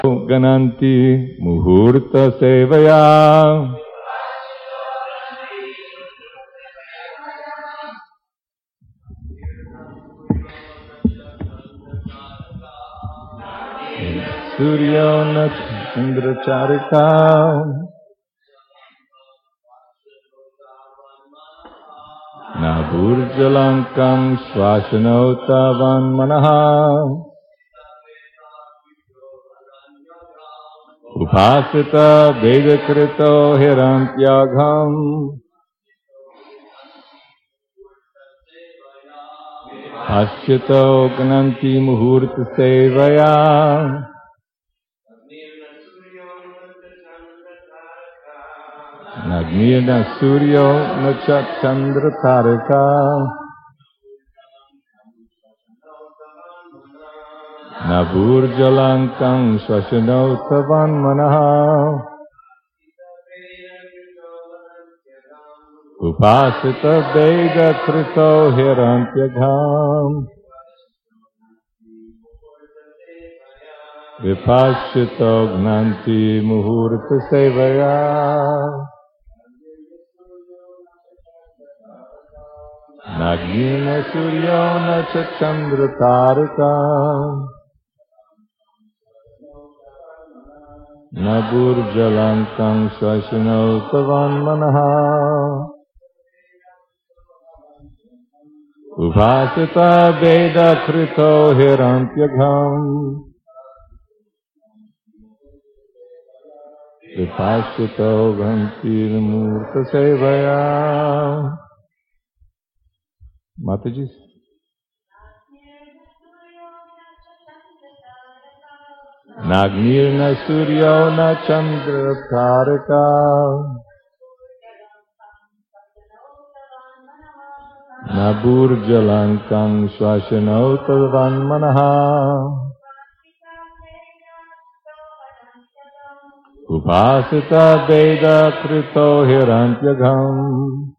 Gananti Muhurta Sevaya. Surya Chandra Charika Naburjalankam Swasanotavan Manaha Upasita Vedakrito Hirantyagam Paschito Gananti Muhurta Sevaya Nagnirna Suryo Nachat Chandra Tarika Naburjalankam Swasanotavan Manaha Upasita Veda Krito Hirantyagam Vipashito Gnanti Muhurta Sevaya Nagnina Suryona Chandra Tarika Naburjalankam Swasanotavan Manaha Upasita Veda Krito Hirantyagam Vipashito Ghanti Murta Sevaya. Mataji. Nagnirna Suryona Chandra Tarika Naburjalankam Swasanotavan Manaha Upasita Veda Krito Hirantyagam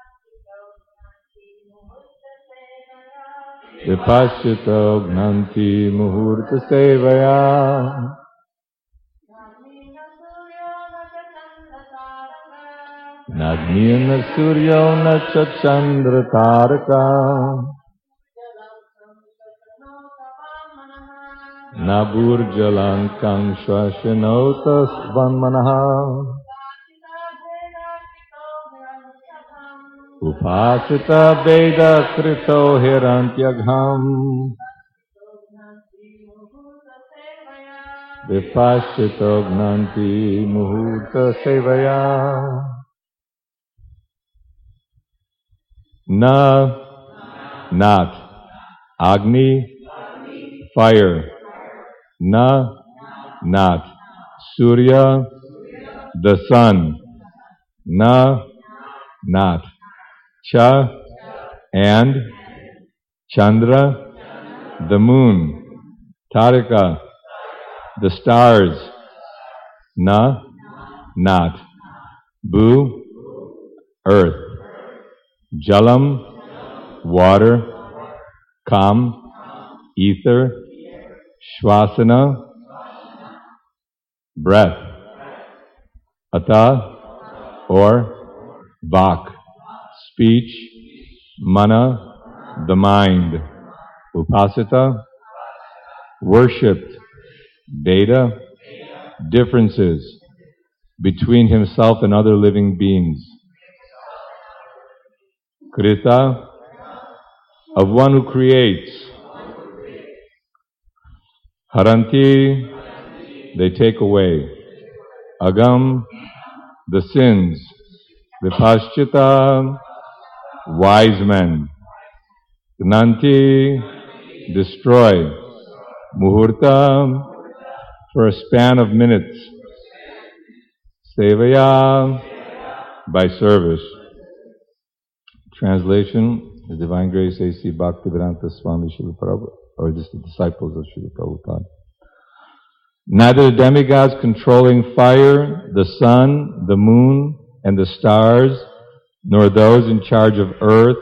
Vipashito Gnanti Muhurta Sevaya Nagnirna Suryona Chandra Tarika Naburjalankam Swasanotavan Manaha Upasita Veda Krito Hirantyagam Vipashito Gnanti Muhurta Sevaya Na, not. Agni, fire. Na, not. Surya, the sun. Na, not. Cha, and. Chandra, the moon. Tarika, the stars. Na, not. Bu, earth. Jalam, water. Kam, ether. Shvasana, breath. Ata, or vak, speech. Mana, the mind. Upasita, worshipped. Veda, differences between himself and other living beings. Krita, of one who creates. Haranti, they take away. Agam, the sins. Vipashchita, wise men. Gnanti, destroy. Muhurta, for a span of minutes. Sevaya, by service. Translation, His Divine Grace A.C. Bhaktivedanta Swami Srila Prabhupada, or just the disciples of Srila Prabhupada. Neither the demigods controlling fire, the sun, the moon, and the stars, nor those in charge of earth,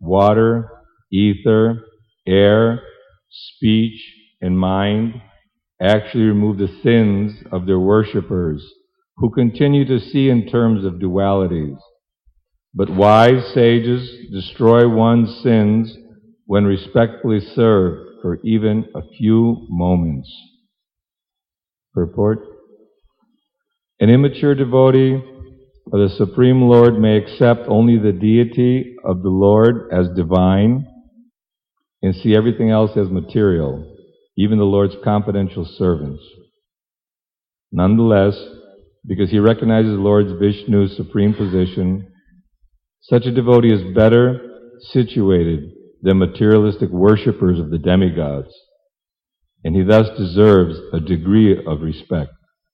water, ether, air, speech, and mind, actually remove the sins of their worshippers, who continue to see in terms of dualities. But wise sages destroy one's sins when respectfully served for even a few moments. Purport: an immature devotee of the Supreme Lord may accept only the deity of the Lord as divine and see everything else as material, even the Lord's confidential servants. Nonetheless, because he recognizes Lord Vishnu's supreme position, such a devotee is better situated than materialistic worshippers of the demigods, and he thus deserves a degree of respect.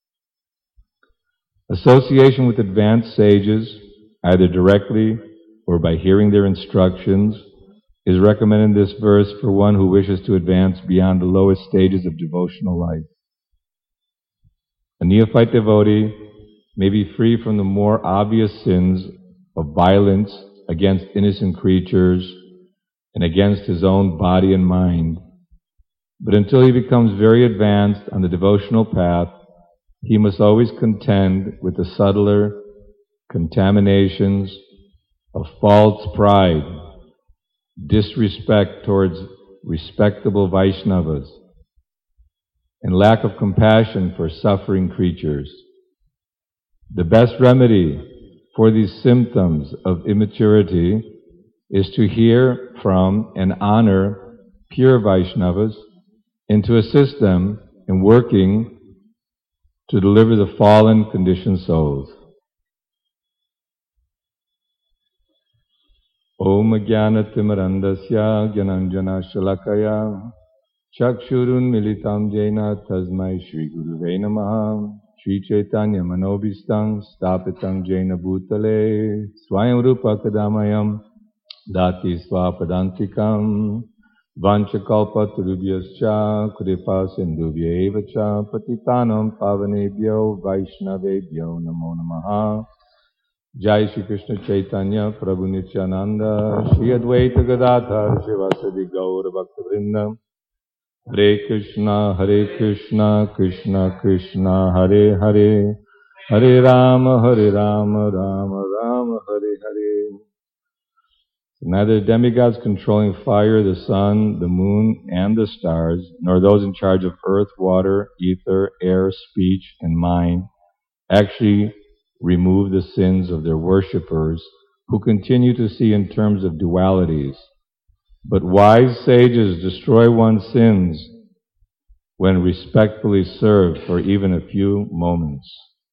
Association with advanced sages, either directly or by hearing their instructions, is recommended in this verse for one who wishes to advance beyond the lowest stages of devotional life. A neophyte devotee may be free from the more obvious sins of violence against innocent creatures and against his own body and mind, but until he becomes very advanced on the devotional path, he must always contend with the subtler contaminations of false pride, disrespect towards respectable Vaishnavas, and lack of compassion for suffering creatures. The best remedy for these symptoms of immaturity is to hear from and honor pure Vaishnavas and to assist them in working to deliver the fallen, conditioned souls. Om Jnanatimirandasya Gyananjana Shalakaya Chakshurun Militam Jena Tasmai Shri Guruve Namaha Shri Chaitanya Manobhistang Stapitang Jena Bhutale Swayam Rupa Kadamayam Dati Swapadantikam Vanchakalpatarubhyascha Kripa Sindhubhya Evacha Patitanam Pavanebhyo Vaishnavebhyo Namo Namaha. Jai Shri Krishna Chaitanya Prabhu Nityananda Shri Advaita Gadadhar Shivasadi Gaur Bhaktivinoda. Hare Krishna, Krishna Krishna, Hare Hare, Hare Rama, Rama Rama, Hare Hare. Neither the demigods controlling fire, the sun, the moon, and the stars, nor those in charge of earth, water, ether, air, speech, and mind actually remove the sins of their worshippers, who continue to see in terms of dualities. But wise sages destroy one's sins when respectfully served for even a few moments.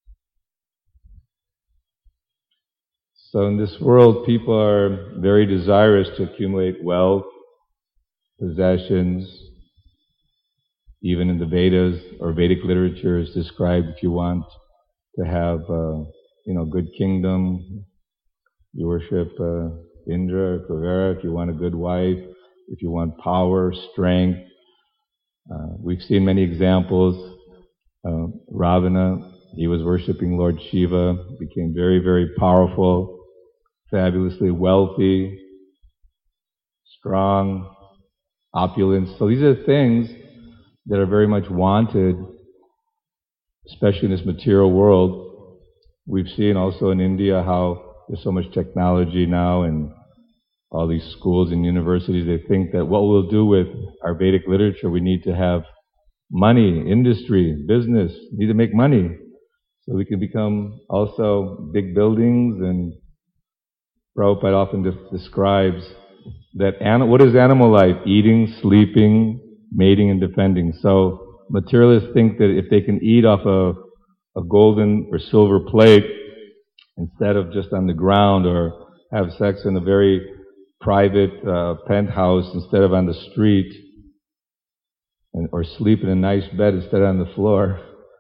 So in this world, people are very desirous to accumulate wealth, possessions. Even in the Vedas or Vedic literature is described, if you want to have good kingdom, you worship Indra or Kuvera. If you want a good wife, if you want power, strength. We've seen many examples. Ravana, he was worshiping Lord Shiva, became very, very powerful, fabulously wealthy, strong, opulent. So these are things that are very much wanted, especially in this material world. We've seen also in India how there's so much technology now and all these schools and universities, they think that what we'll do with our Vedic literature, we need to have money, industry, business, we need to make money. So we can become also big buildings, and Prabhupada often describes that what is animal life? Eating, sleeping, mating, and defending. So materialists think that if they can eat off a golden or silver plate instead of just on the ground, or have sex in a very private penthouse instead of on the street, or sleep in a nice bed instead of on the floor.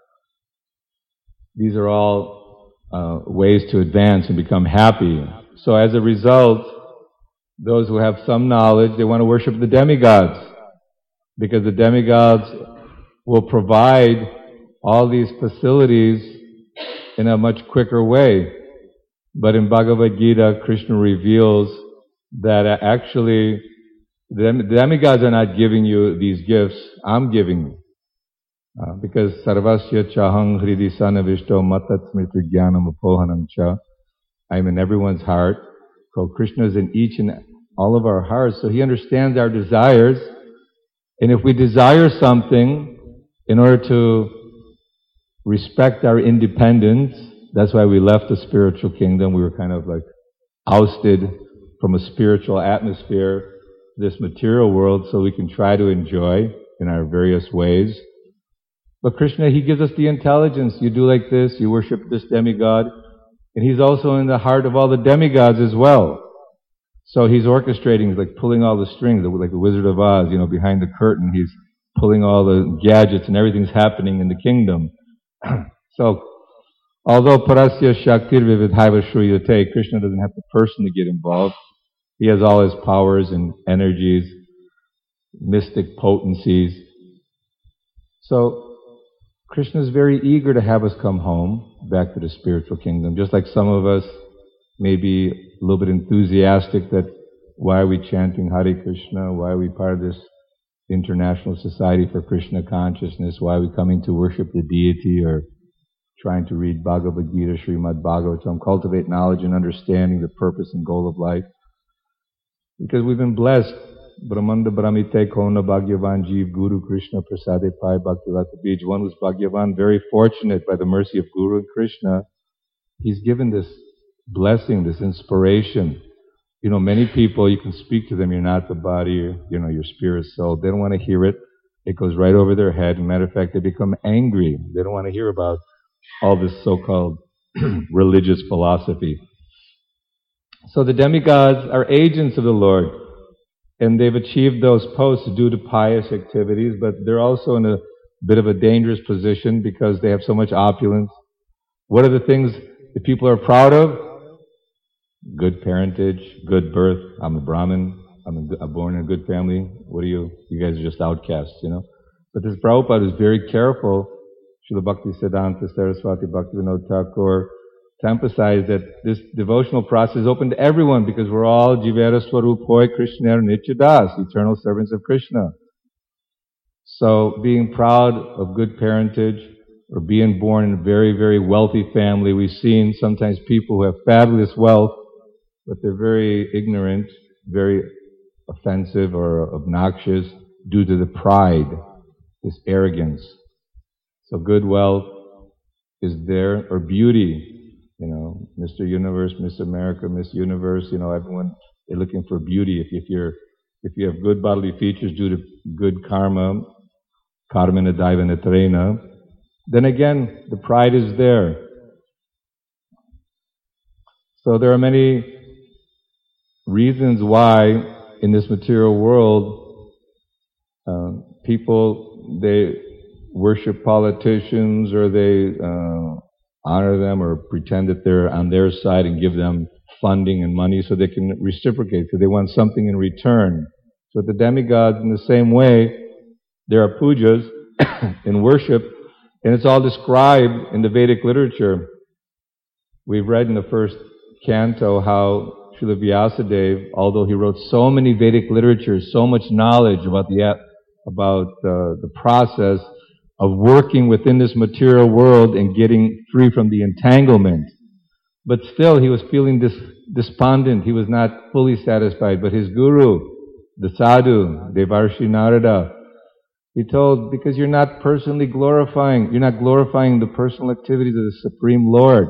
These are all ways to advance and become happy. So as a result, those who have some knowledge, they want to worship the demigods, because the demigods will provide all these facilities in a much quicker way. But in Bhagavad Gita, Krishna reveals that actually the demigods are not giving you these gifts, I'm giving you. Because sarvasya chahang hridi sanavishto matat smriti jnanam apohanam cha. I'm in everyone's heart. So Krishna is in each and all of our hearts. So He understands our desires. And if we desire something, in order to respect our independence, that's why we left the spiritual kingdom. We were kind of like ousted from a spiritual atmosphere, this material world, so we can try to enjoy in our various ways. But Krishna, He gives us the intelligence. You do like this, you worship this demigod, and He's also in the heart of all the demigods as well. So He's orchestrating, He's like pulling all the strings, like the Wizard of Oz, behind the curtain. He's pulling all the gadgets and everything's happening in the kingdom. So, although Parasya Shaktir Vividhaiva Shruyate, Krishna doesn't have to personally get involved. He has all His powers and energies, mystic potencies. So, Krishna is very eager to have us come home, back to the spiritual kingdom. Just like some of us may be a little bit enthusiastic that why are we chanting Hare Krishna? Why are we part of this International Society for Krishna Consciousness? Why are we coming to worship the deity or trying to read Bhagavad Gita, Srimad Bhagavatam, cultivate knowledge and understanding the purpose and goal of life? Because we've been blessed. Brahmanda Brahmite Kona Bhagyavan Jeev Guru Krishna Prasade Pai Bhaktilata Bij. One who's Bhagyavan, very fortunate by the mercy of Guru and Krishna. He's given this blessing, this inspiration. Many people, you can speak to them, you're not the body, your spirit, soul. They don't want to hear it. It goes right over their head. Matter of fact, they become angry. They don't want to hear about all this so-called religious philosophy. So the demigods are agents of the Lord, and they've achieved those posts due to pious activities, but they're also in a bit of a dangerous position because they have so much opulence. What are the things that people are proud of? Good parentage, good birth. I'm a Brahmin. I'm born in a good family. What are you? You guys are just outcasts, But this Prabhupada is very careful. Srila Bhakti Siddhanta Saraswati Bhaktivinoda Thakur to emphasize that this devotional process is open to everyone because we're all Jivera Swarup Hoy Krishna Nitya Das, eternal servants of Krishna. So being proud of good parentage or being born in a very, very wealthy family, we've seen sometimes people who have fabulous wealth, but they're very ignorant, very offensive or obnoxious due to the pride, this arrogance. So good wealth is there, or beauty, Mr. Universe, Miss America, Miss Universe, everyone, they're looking for beauty. If you have good bodily features due to good karma, karmana daiva netrena, then again, the pride is there. So there are many reasons why in this material world people, they worship politicians or they honor them or pretend that they're on their side and give them funding and money so they can reciprocate, so they want something in return. So the demigods, in the same way, there are pujas in worship, and it's all described in the Vedic literature. We've read in the first canto how Srila Vyasadeva, although he wrote so many Vedic literatures, so much knowledge about the process of working within this material world and getting free from the entanglement. But still, he was feeling despondent. He was not fully satisfied. But his guru, the sadhu, Devarshi Narada, he told, because you're not personally glorifying, you're not glorifying the personal activities of the Supreme Lord.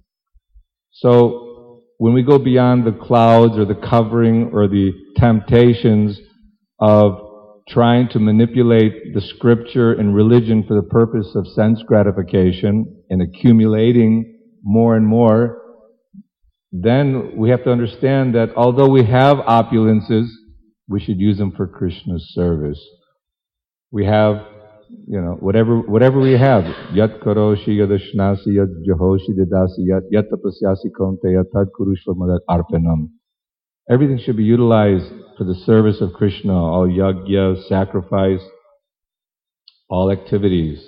So, when we go beyond the clouds or the covering or the temptations of trying to manipulate the scripture and religion for the purpose of sense gratification and accumulating more and more, then we have to understand that although we have opulences, we should use them for Krishna's service. We have, whatever we have, yat karoshi yadashnasi yat jahoshi dadasi yat tapasyasi konteya tad kurushva madat arpanam. Everything should be utilized for the service of Krishna, all yajna, sacrifice, all activities.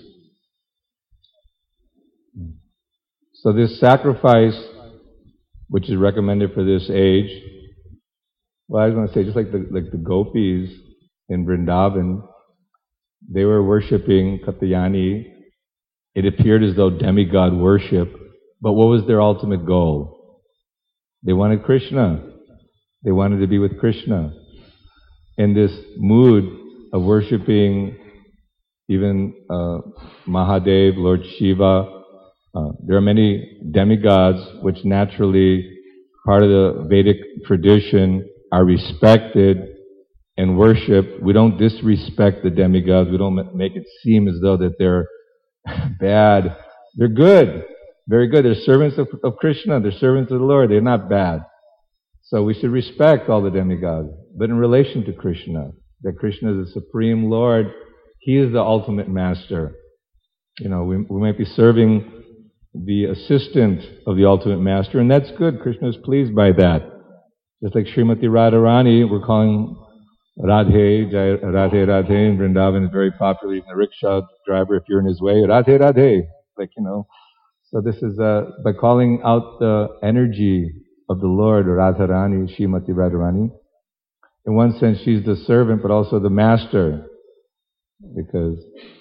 So this sacrifice, which is recommended for this age, well, I was going to say, just like the gopis in Vrindavan, They were worshipping Katyayani. It appeared as though demigod worship, but what was their ultimate goal? They wanted Krishna. They wanted to be with Krishna. In this mood of worshipping even Mahadev, Lord Shiva, there are many demigods which naturally, part of the Vedic tradition, are respected and worshipped. We don't disrespect the demigods. We don't make it seem as though that they're bad. They're good. Very good. They're servants of Krishna. They're servants of the Lord. They're not bad. So we should respect all the demigods. But in relation to Krishna, that Krishna is the Supreme Lord, He is the ultimate master. We might be serving the assistant of the ultimate master, and that's good. Krishna is pleased by that. Just like Srimati Radharani, we're calling Radhe, Radhe, Radhe in Vrindavan is very popular. Even the rickshaw driver, if you're in his way, Radhe, Radhe. So this is, by calling out the energy of the Lord, Radharani, Srimati Radharani. In one sense, she's the servant, but also the master, because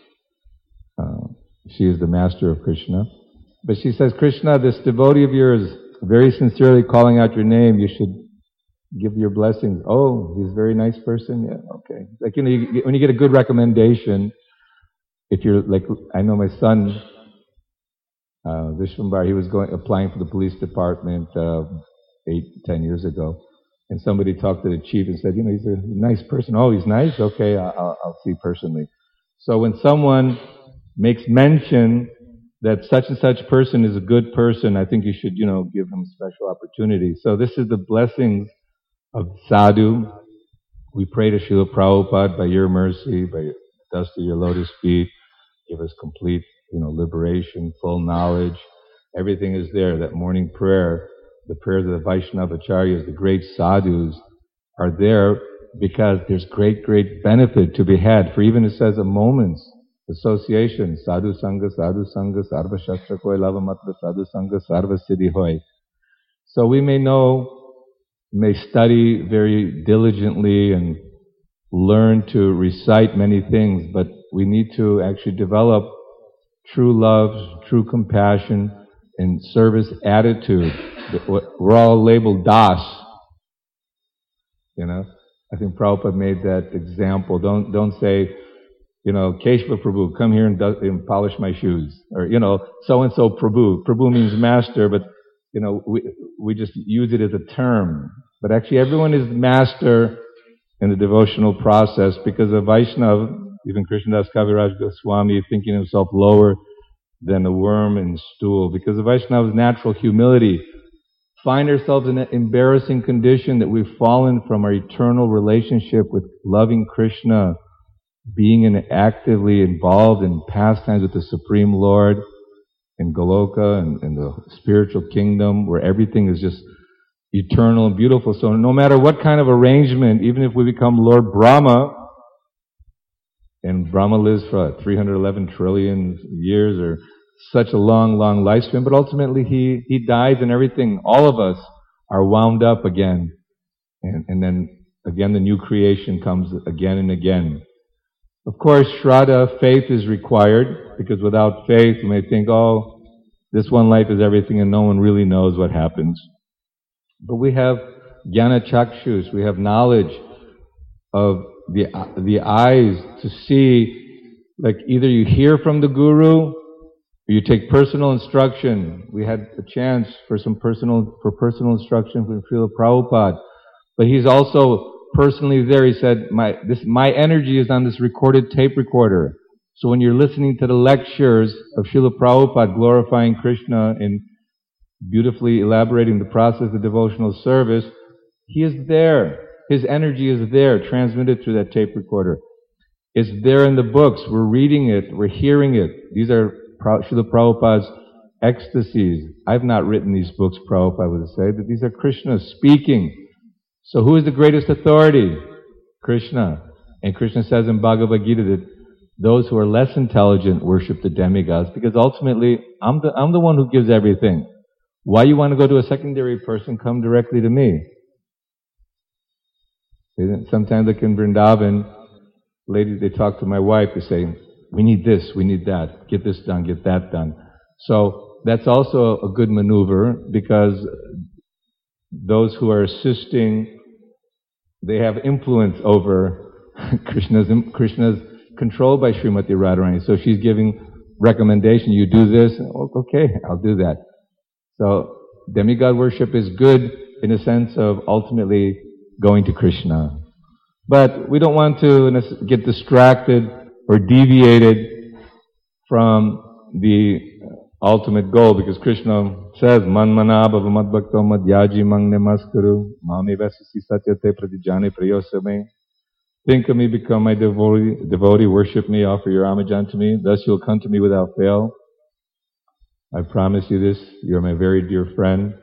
she is the master of Krishna. But she says, Krishna, this devotee of yours, very sincerely calling out your name, you should give your blessings. Oh, he's a very nice person? Yeah, okay. When you get a good recommendation, if you're I know my son, Vishwambar, he was applying for the police department 8-10 years ago, and somebody talked to the chief and said, he's a nice person. Oh, he's nice? Okay, I'll see personally. So when someone makes mention that such and such person is a good person, I think you should, give him special opportunity. So this is the blessings of sadhu. We pray to Srila Prabhupada, by your mercy, by the dust of your lotus feet, give us complete, liberation, full knowledge. Everything is there. That morning prayer, the prayers of the Vaishnava Acharyas, the great sadhus, are there because there's great, great benefit to be had. For even it says a moment's association, sadhu sangha, sarva shastra koi lava matra, sadhu sangha, sarva siddhi hoy. So we may study very diligently and learn to recite many things, but we need to actually develop true love, true compassion, and service attitude. We're all labeled Das. I think Prabhupada made that example. Don't say, Keshava Prabhu, come here and polish my shoes. Or, so-and-so Prabhu. Prabhu means master, but, we just use it as a term. But actually everyone is master in the devotional process, because a Vaishnava, even Krishnadas Kaviraj Goswami, thinking himself lower than a worm in stool, because the Vaishnava's natural humility, find ourselves in an embarrassing condition that we've fallen from our eternal relationship with loving Krishna, being actively involved in pastimes with the Supreme Lord in Goloka and in the spiritual kingdom, where everything is just eternal and beautiful. So no matter what kind of arrangement, even if we become Lord Brahma, and Brahma lives for 311 trillion years, or such a long, long lifespan, but ultimately he dies and everything, all of us are wound up again. And then again the new creation comes again and again. Of course, Shraddha, faith is required, because without faith we may think, this one life is everything and no one really knows what happens. But we have Jnana Chakshus, we have knowledge of the eyes to see, like either you hear from the Guru, or you take personal instruction. We had a chance for personal instruction from Srila Prabhupada, but he's also personally there. He said, my energy is on this recorded tape recorder. So when you're listening to the lectures of Srila Prabhupada glorifying Krishna and beautifully elaborating the process of devotional service, he is there. His energy is there, transmitted through that tape recorder. It's there in the books. We're reading it. We're hearing it. These are Srila Prabhupada's ecstasies. I've not written these books, Prabhupada would say, but these are Krishna speaking. So who is the greatest authority? Krishna. And Krishna says in Bhagavad Gita that those who are less intelligent worship the demigods, because ultimately I'm the one who gives everything. Why you want to go to a secondary person? Come directly to me. Sometimes like in Vrindavan, ladies, they talk to my wife, they say, we need this, we need that, get this done, get that done. So that's also a good maneuver, because those who are assisting, they have influence over Krishna's controlled by Srimati Radharani. So she's giving recommendation, you do this, okay, I'll do that. So demigod worship is good in a sense of ultimately going to Krishna. But we don't want to get distracted or deviated from the ultimate goal, because Krishna says, Manmana bhava madbhakto madhyaji mang namaskuru mami vasasi satyate pratijane prayosame. Think of me, become my devotee, worship me, offer your homage unto me, thus you'll come to me without fail. I promise you this, you're my very dear friend.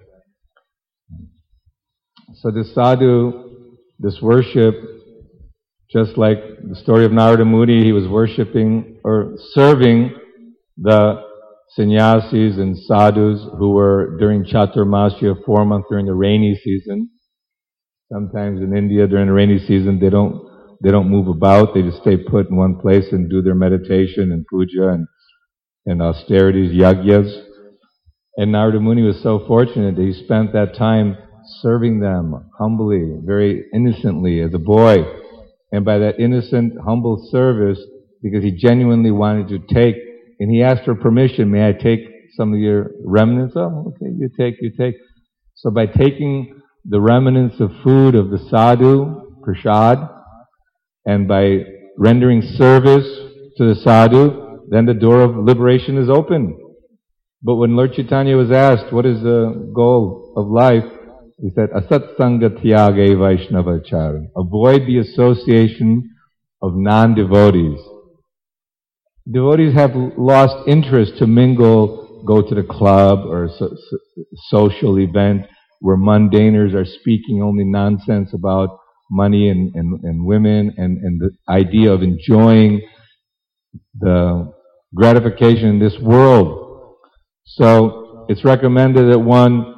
So this sadhu, this worship, just like the story of Narada Muni, he was worshipping or serving the sannyasis and sadhus who were during Chaturmasya, 4 months during the rainy season. Sometimes in India during the rainy season they don't move about, they just stay put in one place and do their meditation and puja and austerities, yagyas. And Narada Muni was so fortunate that he spent that time serving them humbly, very innocently as a boy. And by that innocent, humble service, because he genuinely wanted to take, and he asked for permission, may I take some of your remnants? Oh, okay, you take. So by taking the remnants of food of the sadhu, prasad, and by rendering service to the sadhu, then the door of liberation is open. But when Lord Chaitanya was asked, what is the goal of life? He said, Asat Sangha Tyage Vaishnavachara. Avoid the association of non-devotees. Devotees have lost interest to mingle, go to the club or social event where mundaners are speaking only nonsense about money and women and the idea of enjoying the gratification in this world. So it's recommended that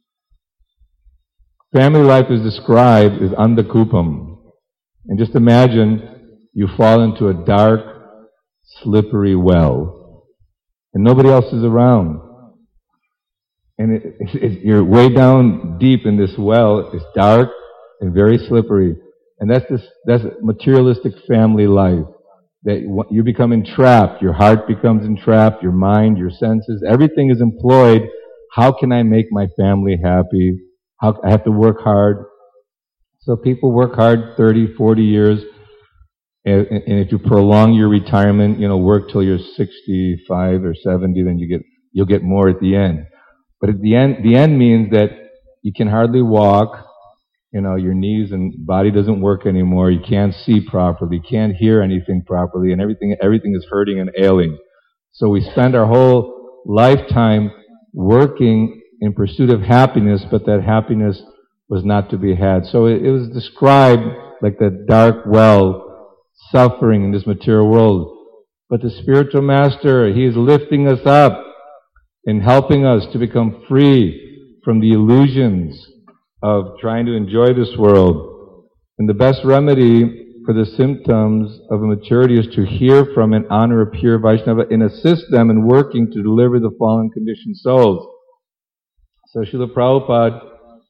family life is described as andakupam. And just imagine you fall into a dark, slippery well, and nobody else is around. And you're way down deep in this well. It's dark and very slippery. And that's materialistic family life. That you become entrapped. Your heart becomes entrapped. Your mind, your senses, everything is employed. How can I make my family happy? I have to work hard. So people work hard 30, 40 years. And if you prolong your retirement, work till you're 65 or 70, then you'll get more at the end. But at the end means that you can hardly walk. Your knees and body doesn't work anymore. You can't see properly. You can't hear anything properly, and everything is hurting and ailing. So we spend our whole lifetime working in pursuit of happiness, but that happiness was not to be had. So it was described like the dark well, suffering in this material world. But the spiritual master, he is lifting us up and helping us to become free from the illusions of trying to enjoy this world. And the best remedy for the symptoms of immaturity is to hear from and honor a pure Vaishnava and assist them in working to deliver the fallen conditioned souls. So Srila Prabhupada,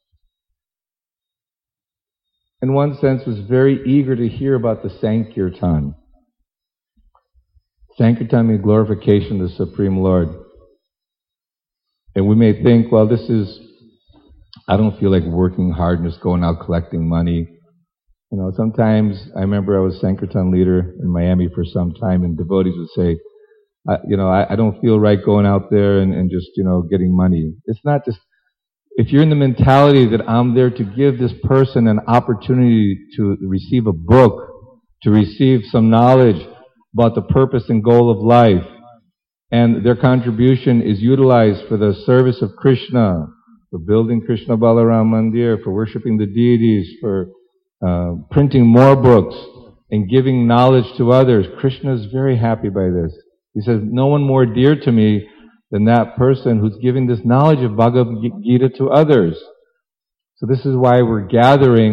in one sense, was very eager to hear about the Sankirtan. Sankirtan means glorification of the Supreme Lord. And we may think, well, I don't feel like working hard and just going out collecting money. Sometimes I remember I was Sankirtan leader in Miami for some time, and devotees would say, I don't feel right going out there and just, getting money. It's not just, if you're in the mentality that I'm there to give this person an opportunity to receive a book, to receive some knowledge about the purpose and goal of life, and their contribution is utilized for the service of Krishna, for building Krishna Balaram Mandir, for worshiping the deities, for printing more books, and giving knowledge to others. Krishna is very happy by this. He says, no one more dear to me than that person who's giving this knowledge of Bhagavad Gita to others. So this is why we're gathering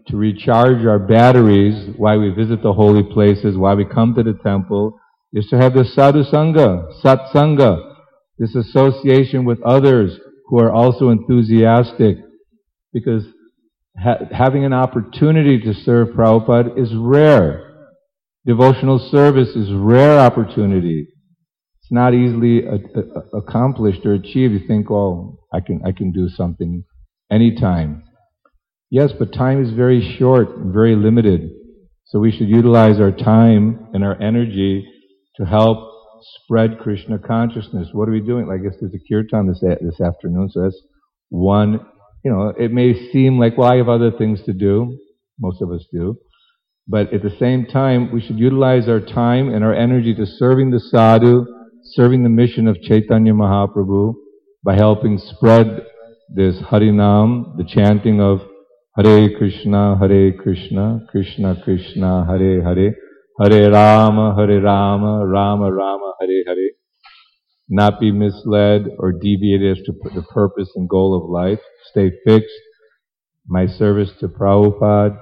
to recharge our batteries, why we visit the holy places, why we come to the temple, is to have the sadhu sangha, satsanga, this association with others who are also enthusiastic, because having an opportunity to serve Prabhupada is rare. Devotional service is rare opportunity. It's not easily accomplished or achieved. You think, oh, I can do something anytime. Yes, but time is very short, very limited. So we should utilize our time and our energy to help spread Krishna consciousness. What are we doing? I guess there's a kirtan this afternoon, so that's one. It may seem like, well, I have other things to do. Most of us do. But at the same time, we should utilize our time and our energy to serving the sadhu, serving the mission of Chaitanya Mahaprabhu by helping spread this Harinam, the chanting of Hare Krishna, Krishna Krishna, Hare Hare, Hare Rama, Rama Rama, Hare Hare. Not be misled or deviated as to the purpose and goal of life. Stay fixed. My service to Prabhupada.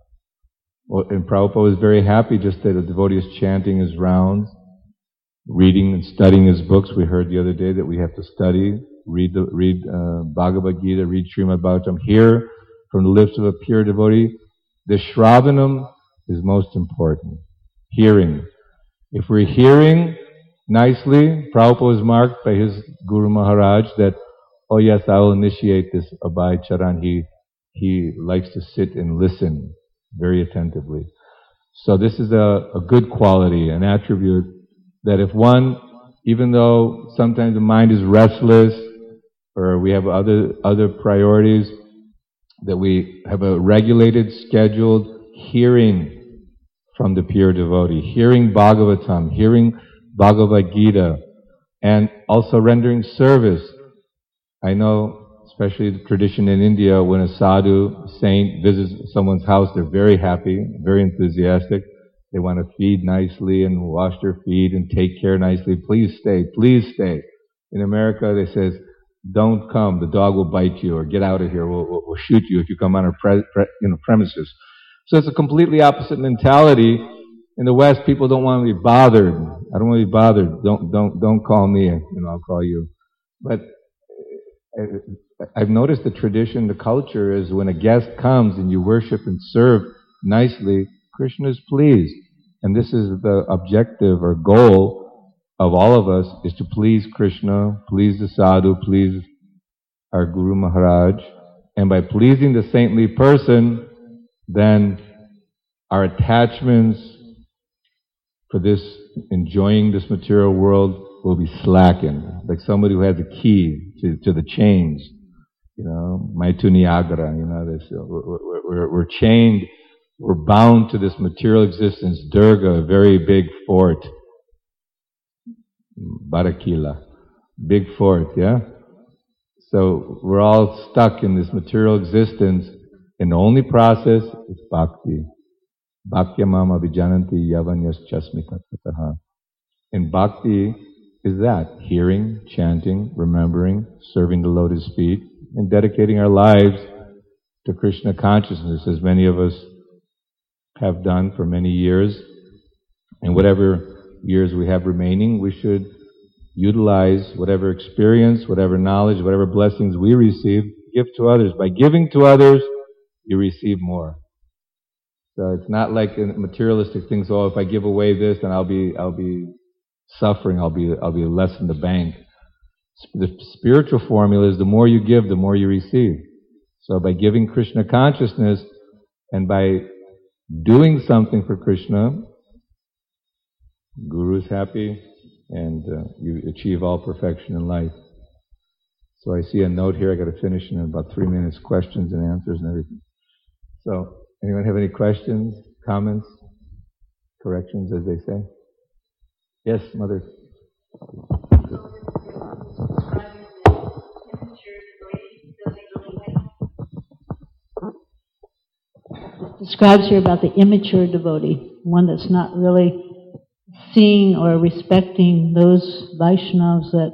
And Prabhupada was very happy just that the devotee is chanting his rounds, reading and studying his books. We heard the other day that we have to study, read Bhagavad Gita, read Srimad Bhagavatam. Hear from the lips of a pure devotee. The Shravanam is most important. Hearing. If we're hearing nicely, Prabhupada was marked by his Guru Maharaj that, oh yes, I will initiate this Abhay Charan. He likes to sit and listen very attentively. So this is a good quality, an attribute that if one, even though sometimes the mind is restless or we have other priorities, that we have a regulated, scheduled hearing from the pure devotee, hearing Bhagavatam, hearing Bhagavad Gita, and also rendering service. I know, especially the tradition in India, when a sadhu, saint, visits someone's house, they're very happy, very enthusiastic. They want to feed nicely and wash their feet and take care nicely. Please stay, please stay. In America, they says, don't come, the dog will bite you, or get out of here, we'll shoot you if you come on our premises. So it's a completely opposite mentality. In the West, people don't want to be bothered. I don't want to be bothered. Don't call me, I'll call you. But I've noticed the tradition, the culture is when a guest comes and you worship and serve nicely, Krishna is pleased. And this is the objective or goal of all of us, is to please Krishna, please the sadhu, please our Guru Maharaj. And by pleasing the saintly person, then our attachments for this, enjoying this material world, will be slackened. Like somebody who has a key to the chains. Maitu Niagara, we're chained, we're bound to this material existence. Durga, a very big fort. Barakila, big fort, yeah? So we're all stuck in this material existence, and the only process is bhakti. Bhaktyamam abhijananti yavanyas chasmita tataha. And bhakti is that, hearing, chanting, remembering, serving the lotus feet, and dedicating our lives to Krishna consciousness, as many of us have done for many years. And whatever years we have remaining, we should utilize whatever experience, whatever knowledge, whatever blessings we receive, give to others. By giving to others, you receive more. So it's not like materialistic things. Oh, if I give away this, then I'll be suffering. I'll be less in the bank. The spiritual formula is the more you give, the more you receive. So by giving Krishna consciousness and by doing something for Krishna, Guru is happy, and you achieve all perfection in life. So I see a note here. I got to finish in about 3 minutes. Questions and answers and everything. So, anyone have any questions, comments, corrections, as they say? Yes, Mother. Describes here about the immature devotee, one that's not really seeing or respecting those Vaishnavas that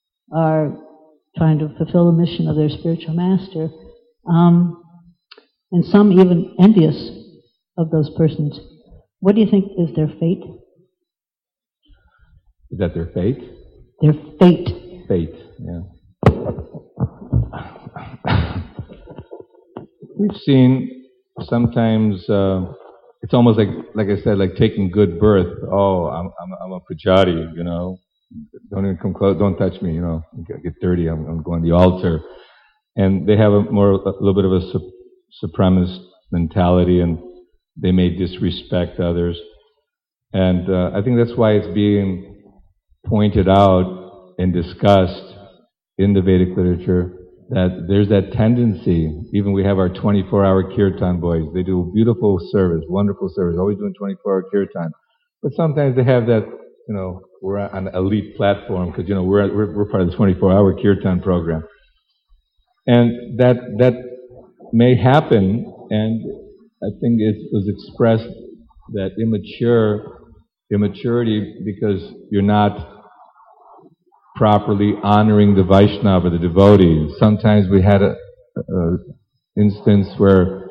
are trying to fulfill the mission of their spiritual master. and some even envious of those persons. What do you think is their fate? Is that their fate? Their fate. Fate, yeah. We've seen sometimes it's almost like I said, like taking good birth. Oh, I'm a pujari, you know. Don't even come close. Don't touch me, you know. Get dirty. I'm going to the altar. And they have a little bit of a supremacist mentality, and they may disrespect others. And I think that's why it's being pointed out and discussed in the Vedic literature that there's that tendency. Even we have our 24-hour kirtan boys. They do beautiful service, wonderful service, always doing 24-hour kirtan. But sometimes they have that, you know, we're on an elite platform because, you know, we're part of the 24-hour kirtan program. And that may happen, and I think it was expressed that immaturity because you're not properly honoring the Vaishnava, the devotee. Sometimes we had a instance where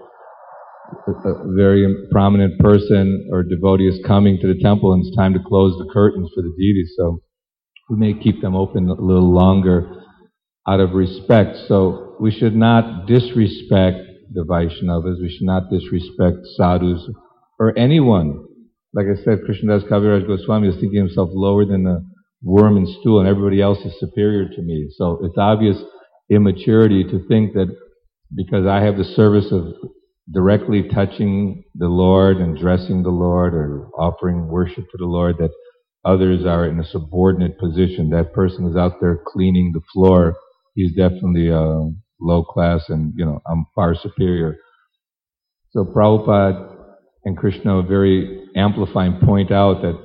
a very prominent person or devotee is coming to the temple and it's time to close the curtains for the deities, so we may keep them open a little longer out of respect. So we should not disrespect the Vaishnavas, we should not disrespect sadhus or anyone. Like I said, Krishnadas Kaviraj Goswami is thinking himself lower than a worm in stool and everybody else is superior to me. So it's obvious immaturity to think that because I have the service of directly touching the Lord and dressing the Lord or offering worship to the Lord, that others are in a subordinate position. That person is out there cleaning the floor. He's definitely low class and, you know, I'm far superior. So Prabhupada and Krishna are very amplifying, point out that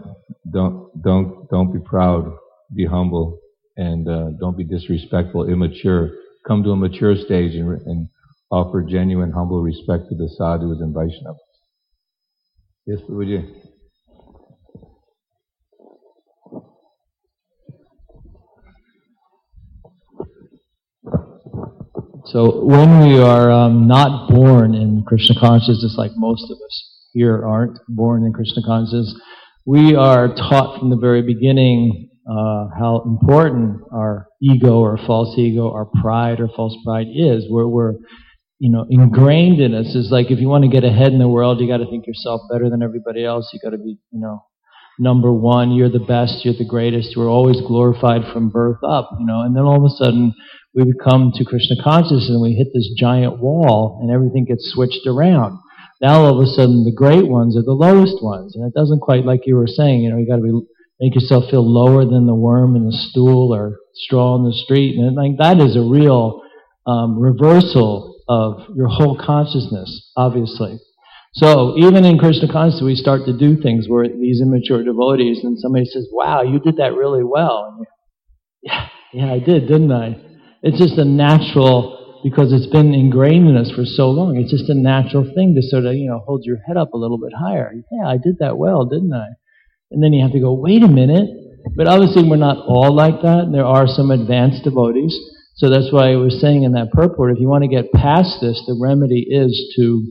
don't be proud, be humble, and don't be disrespectful, immature. Come to a mature stage and offer genuine, humble respect to the sadhus and Vaishnavas. Yes, Prabhuji. So when we are not born in Krishna consciousness, like most of us here aren't born in Krishna consciousness, we are taught from the very beginning how important our ego or false ego, our pride or false pride is, where we're, you know, ingrained in us. Is like if you want to get ahead in the world, you got to think yourself better than everybody else. You got to be, you know, number one. You're the best. You're the greatest. You're always glorified from birth up, you know. And then all of a sudden, we would come to Krishna consciousness and we hit this giant wall, and everything gets switched around. Now all of a sudden, the great ones are the lowest ones, and it doesn't quite, like you were saying, you know, you got to make yourself feel lower than the worm in the stool or straw in the street, and like that is a real reversal of your whole consciousness, obviously. So even in Krishna consciousness, we start to do things where these immature devotees, and somebody says, "Wow, you did that really well." And yeah, I did, didn't I? It's just a natural, because it's been ingrained in us for so long, it's just a natural thing to sort of, you know, hold your head up a little bit higher. Yeah, I did that well, didn't I? And then you have to go, wait a minute. But obviously we're not all like that, and there are some advanced devotees. So that's why I was saying in that purport, if you want to get past this, the remedy is to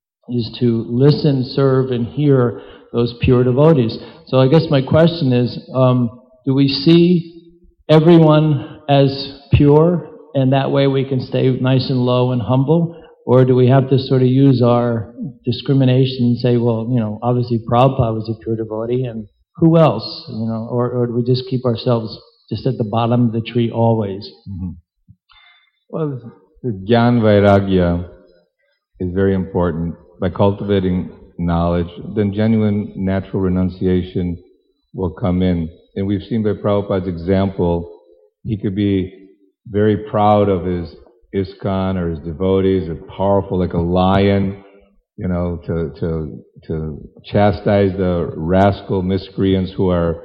listen, serve, and hear those pure devotees. So I guess my question is, do we see everyone as pure, and that way we can stay nice and low and humble? Or do we have to sort of use our discrimination and say, well, you know, obviously Prabhupada was a pure devotee, and who else? You know, or do we just keep ourselves just at the bottom of the tree always? Mm-hmm. Well, the Gyan Vairagya is very important. By cultivating knowledge, then genuine natural renunciation will come in. And we've seen by Prabhupada's example, he could be very proud of his ISKCON or his devotees, are powerful like a lion, you know, to chastise the rascal miscreants who are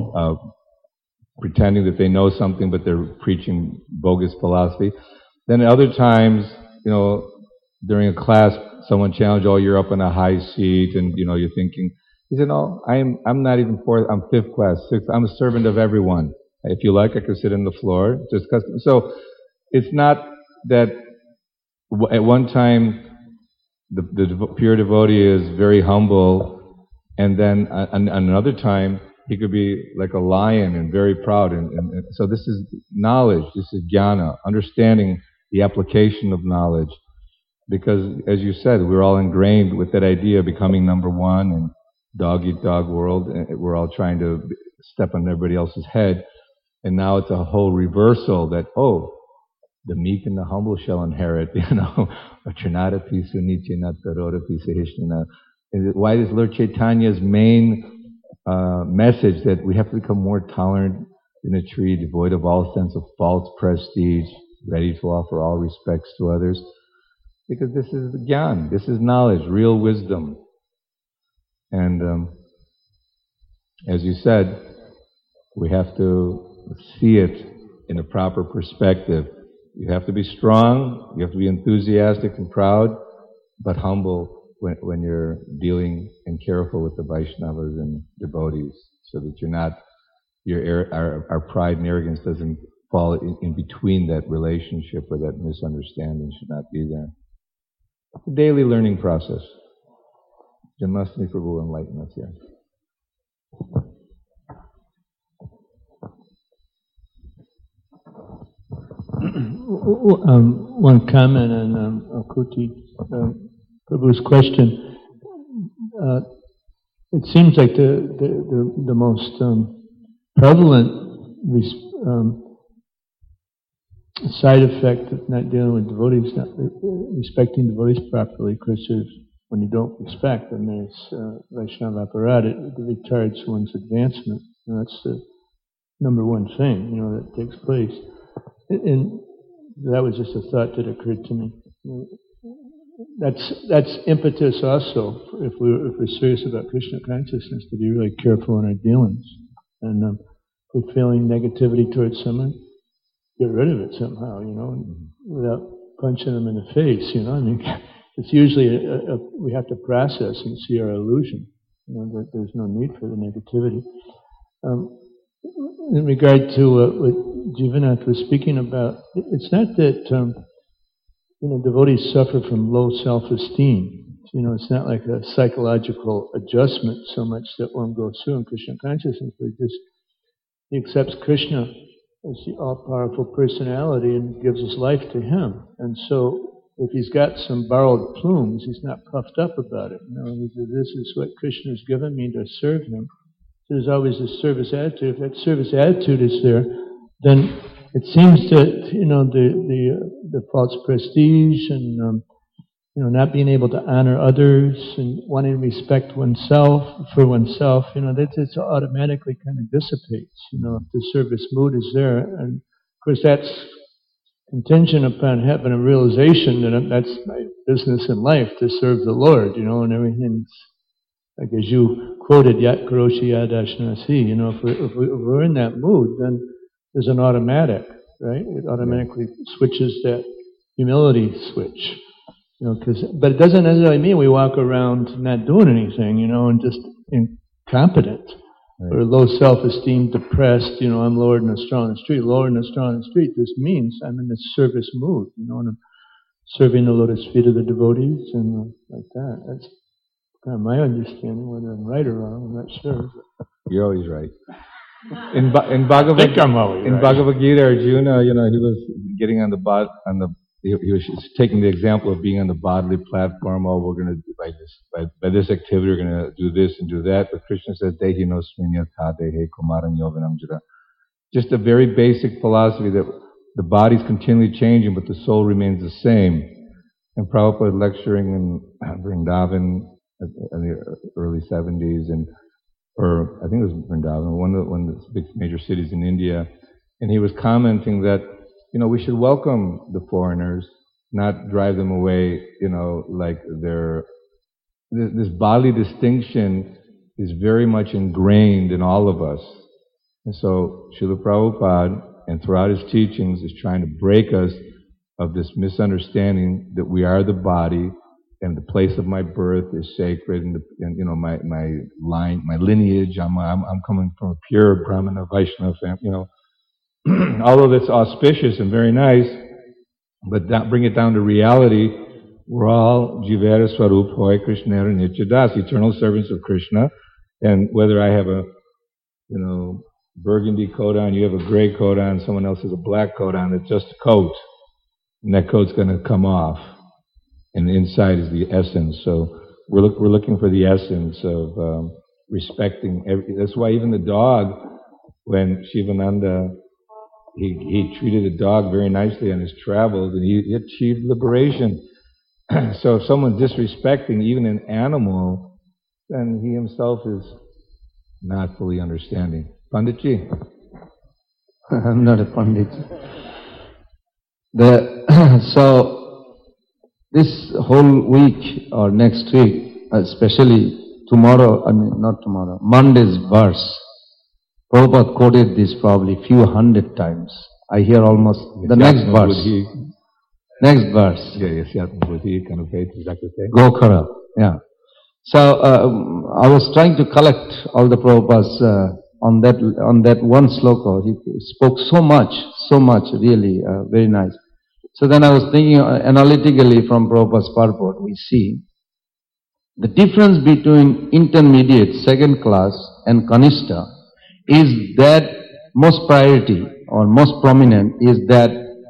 pretending that they know something, but they're preaching bogus philosophy. Then at other times, you know, during a class, someone challenged, "Oh, you're up in a high seat," and you know, you're thinking, he said, "No, I'm not even fourth. I'm fifth class, sixth. I'm a servant of everyone. If you like, I could sit on the floor. Just custom." So it's not that at one time pure devotee is very humble, and then another time he could be like a lion and very proud. And so this is knowledge, this is jnana, understanding the application of knowledge. Because, as you said, we're all ingrained with that idea of becoming number one and dog-eat-dog world. And we're all trying to step on everybody else's head. And now it's a whole reversal that, the meek and the humble shall inherit, Achanadapi sunichinata rodapi sahishnana. Why is Lord Chaitanya's main message that we have to become more tolerant in a tree, devoid of all sense of false prestige, ready to offer all respects to others? Because this is the gyan, this is knowledge, real wisdom. And as you said, we have to see it in a proper perspective. You have to be strong, you have to be enthusiastic and proud, but humble when you're dealing and careful with the Vaishnavas and devotees, so that you're not, our pride and arrogance doesn't fall in between that relationship, or that misunderstanding should not be there. It's a daily learning process. Janmashtami Prabhu will enlighten us here. One comment on Kuti Prabhu's question. It seems like the most prevalent side effect of not dealing with devotees, not respecting devotees properly, because when you don't respect, then there's Vaishnava aparad, it retards one's advancement. And that's the number one thing, that takes place. And that was just a thought that occurred to me. That's impetus also, if we're serious about Krishna consciousness, to be really careful in our dealings. And if we're feeling negativity towards someone, get rid of it somehow, without punching them in the face, It's usually we have to process and see our illusion, that there's no need for the negativity. In regard to what Jivanath was speaking about, it's not that devotees suffer from low self-esteem. It's not like a psychological adjustment so much that one goes through in Krishna consciousness, but he accepts Krishna as the all-powerful personality and gives his life to him. And so if he's got some borrowed plumes, he's not puffed up about it. He says, this is what Krishna has given me to serve him. So there's always this service attitude. If that service attitude is there, then it seems that the false prestige and not being able to honor others and wanting to respect oneself for oneself, that it automatically kind of dissipates. If the service mood is there, and of course that's contingent upon having a realization that that's my business in life, to serve the Lord, and everything's like, as you quoted, Yat Karoshi Yadashnasi, if we're in that mood, then there's an automatic, right? It automatically switches that humility switch, but it doesn't necessarily mean we walk around not doing anything, and just incompetent. Right. Or low self-esteem, depressed, I'm lower than a straw in the street. Lower than a straw in the street, this means I'm in this service mood, and I'm serving the lotus feet of the devotees, and like that. That's kind of my understanding. Whether I'm right or wrong, I'm not sure. You're always right. In Bhagavad Gita, Arjuna, he was getting on he was taking the example of being on the bodily platform. Oh, we're going to by this activity, we're going to do this and do that. But Krishna said, Dehi no sminyatha dehe kumaram yovanam jara. Just a very basic philosophy that the body's continually changing, but the soul remains the same. And Prabhupada lecturing in Vrindavan in the early 70s, or I think it was Vrindavan, one of the big major cities in India, and he was commenting that we should welcome the foreigners, not drive them away, like this bodily distinction is very much ingrained in all of us. And so Srila Prabhupada, and throughout his teachings, is trying to break us of this misunderstanding that we are the body, and the place of my birth is sacred, and my line, my lineage, I'm coming from a pure Brahmana Vaishnava family, Although that's auspicious and very nice, but bring it down to reality, we're all Jivera Swarup Hoy Krishna Nityadas, eternal servants of Krishna. And whether I have a, burgundy coat on, you have a gray coat on, someone else has a black coat on, it's just a coat. And that coat's going to come off. And inside is the essence. So we're looking for the essence of respecting everything. That's why even the dog, when Shivananda, he treated the dog very nicely on his travels, and he achieved liberation. So if someone's disrespecting even an animal, then he himself is not fully understanding. Panditji? I'm not a Pandit. So this whole week or next week, especially Monday's verse, Prabhupada quoted this probably few hundred times. I hear almost the next verse. Next verse. Gokhara. Yeah. So I was trying to collect all the Prabhupads on that one sloka. He spoke so much, really very nice. So then I was thinking analytically from Prabhupada's purport, we see the difference between intermediate, second class and Kanishta is that most priority or most prominent is that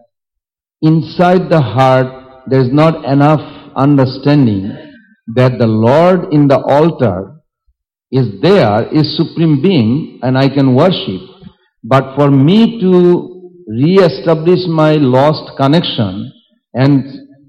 inside the heart there is not enough understanding that the Lord in the altar is there, is Supreme Being, and I can worship. But for me to re-establish my lost connection and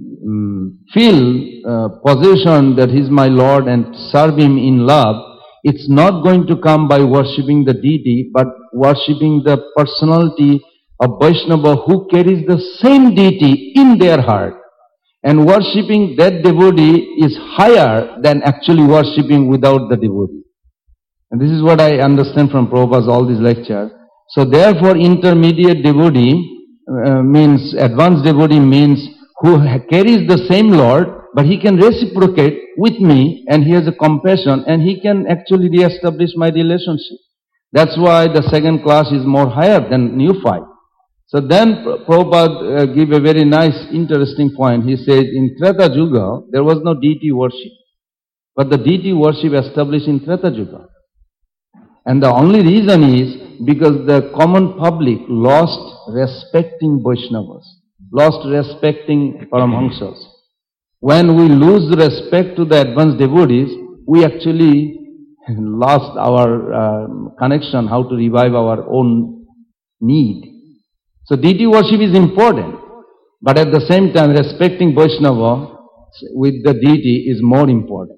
feel possession that He is my Lord and serve Him in love, it's not going to come by worshipping the deity, but worshipping the personality of Vaishnava who carries the same deity in their heart. And worshipping that devotee is higher than actually worshipping without the devotee. And this is what I understand from Prabhupada's all these lectures. So therefore intermediate devotee means, advanced devotee means who carries the same Lord, but he can reciprocate with me and he has a compassion and he can actually re-establish my relationship. That's why the second class is more higher than neophyte. So then Prabhupada gave a very nice, interesting point. He said in Treta Yuga, there was no deity worship. But the deity worship established in Treta Yuga. And the only reason is because the common public lost respecting Vaishnavas, lost respecting Paramhansas. When we lose respect to the advanced devotees, we actually lost our connection, how to revive our own need. So deity worship is important, but at the same time respecting Vaishnava with the deity is more important.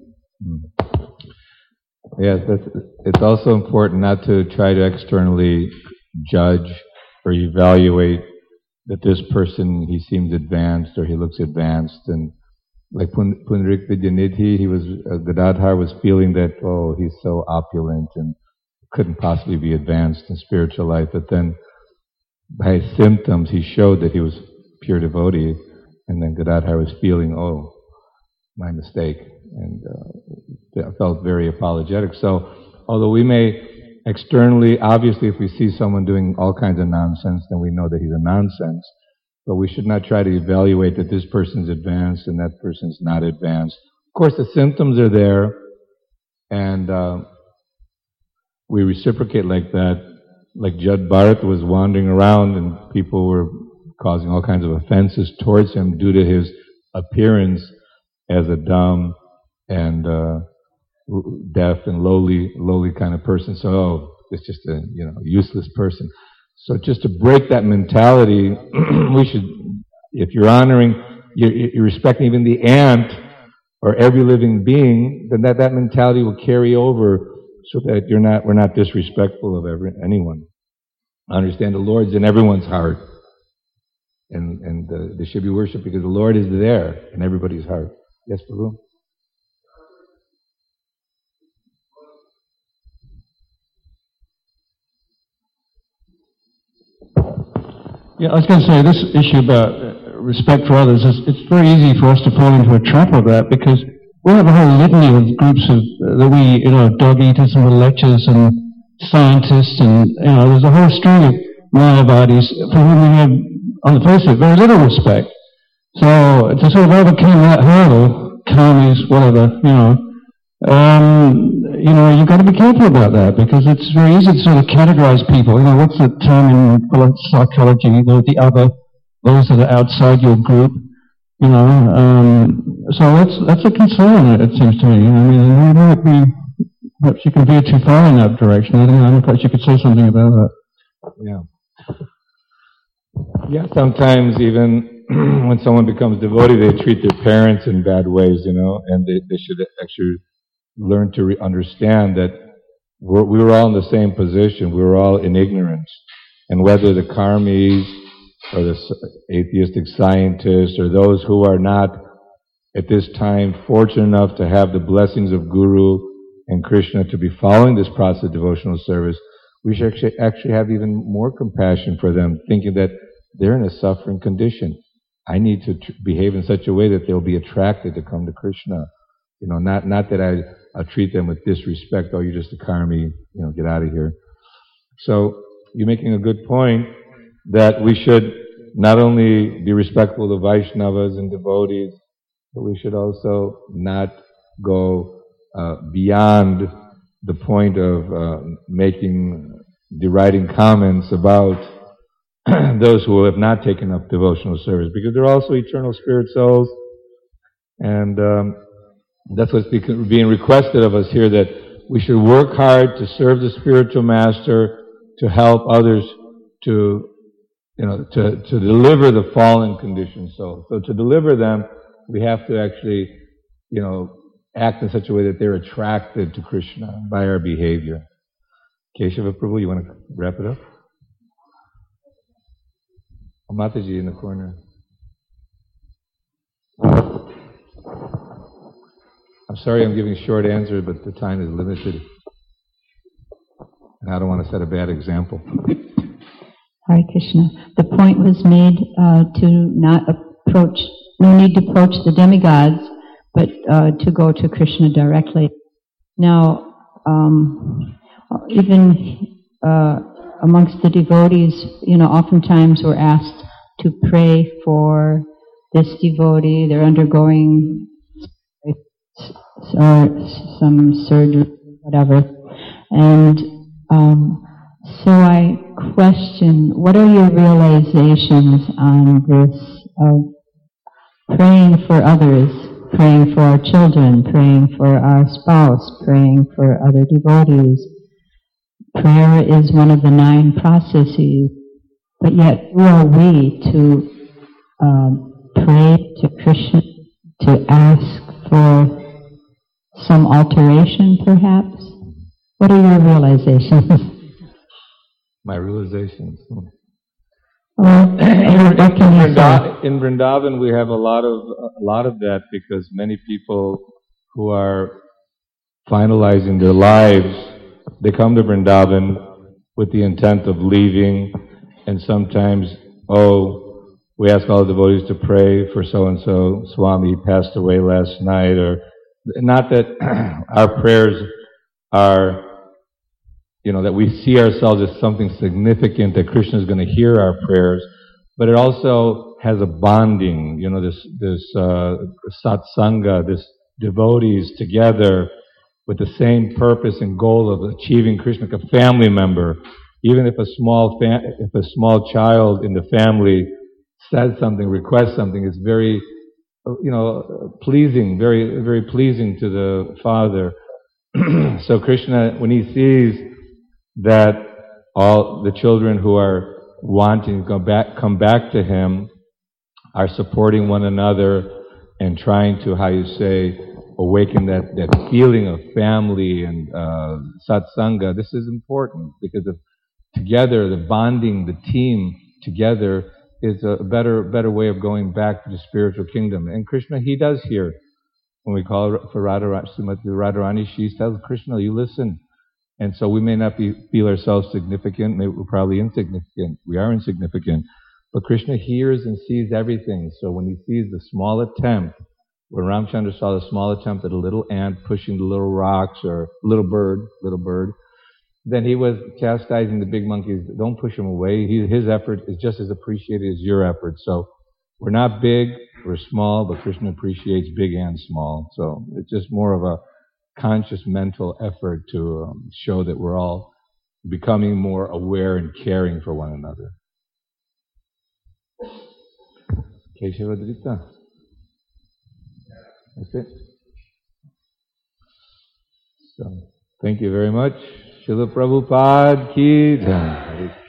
Yes, it's also important not to try to externally judge or evaluate that this person, he seems advanced or he looks advanced. And like Pundarik Vidyanidhi, Gadadhar was feeling that, oh, he's so opulent and couldn't possibly be advanced in spiritual life. But then by his symptoms, he showed that he was pure devotee. And then Gadadhar was feeling, oh, my mistake. And felt very apologetic. So, although we may externally, obviously if we see someone doing all kinds of nonsense, then we know that he's a nonsense. But we should not try to evaluate that this person's advanced and that person's not advanced. Of course, the symptoms are there, and we reciprocate like that. Like Jad Bharat was wandering around and people were causing all kinds of offenses towards him due to his appearance as a dumb and deaf and lowly kind of person. So, oh, it's just a useless person. So just to break that mentality, we should, if you're honoring, you're respecting even the ant or every living being, then that mentality will carry over so that we're not disrespectful of anyone. Understand the Lord's in everyone's heart, and they should be worshipped because the Lord is there in everybody's heart. Yes, Prabhu? Yeah, I was going to say, this issue about respect for others, it's very easy for us to fall into a trap of that because we have a whole litany of groups of, dog eaters and lectures and scientists and, there's a whole string of Mayavadis for whom we have, on the face of it, very little respect. So to sort of overcome that hurdle, karmis, whatever, you've got to be careful about that because it's very easy to sort of categorize people. What's the term in psychology? The other, those that are outside your group. So that's a concern. It seems to me. It might be perhaps you can veer too far in that direction. I don't know. Perhaps you could say something about that. Yeah. Yeah. Sometimes even when someone becomes devotee, they treat their parents in bad ways, and they should actually learn to understand that we were all in the same position. We were all in ignorance. And whether the karmis or the atheistic scientists or those who are not at this time fortunate enough to have the blessings of Guru and Krishna to be following this process of devotional service, we should actually have even more compassion for them, thinking that they're in a suffering condition. I need to behave in such a way that they'll be attracted to come to Krishna. Not that I treat them with disrespect. Oh, you're just a karmi. Get out of here. So you're making a good point that we should not only be respectful of Vaishnavas and devotees, but we should also not go beyond the point of deriding comments about those who have not taken up devotional service, because they're also eternal spirit souls, and that's what's being requested of us here, that we should work hard to serve the spiritual master, to help others to deliver the fallen conditioned soul. So to deliver them, we have to actually, act in such a way that they're attracted to Krishna by our behavior. Keshava Prabhu, you want to wrap it up? Mataji in the corner. I'm sorry I'm giving short answers, but the time is limited. And I don't want to set a bad example. Hare Krishna. The point was made no need to approach the demigods, but to go to Krishna directly. Now, even amongst the devotees, oftentimes we're asked to pray for this devotee. They're undergoing some surgery, whatever. And so I question, what are your realizations on this praying for others, praying for our children, praying for our spouse, praying for other devotees? Prayer is one of the 9 processes, but yet who are we to pray to Krishna, to ask for some alteration, perhaps? What are your realizations? My realizations. Well, in Vrindavan, we have a lot of that, because many people who are finalizing their lives, they come to Vrindavan with the intent of leaving, and sometimes, we ask all the devotees to pray for so-and-so, Swami passed away last night, or not that our prayers are, that we see ourselves as something significant, that Krishna is going to hear our prayers, but it also has a bonding, this satsanga, this devotees together with the same purpose and goal of achieving Krishna, like a family member. Even if a small child in the family says something, requests something, it's very, pleasing, very, very pleasing to the Father. So Krishna, when he sees that all the children who are wanting to come back to him are supporting one another and trying to, awaken that feeling of family and satsanga, this is important, because together, the bonding, the team together is a better way of going back to the spiritual kingdom. And Krishna, he does hear. When we call for Radharani, she tells Krishna, you listen. And so we may not feel ourselves significant, maybe we're probably insignificant. We are insignificant. But Krishna hears and sees everything. So when he sees the small attempt, when Ramchandra saw the small attempt at a little ant pushing the little rocks, or little bird, then he was chastising the big monkeys. Don't push him away. His effort is just as appreciated as your effort. So we're not big, We're small, but Krishna appreciates big and small. So it's just more of a conscious mental effort to show that we're all becoming more aware and caring for one another. Keshava. That's it. So, thank you very much. Srila Prabhupada ki jai.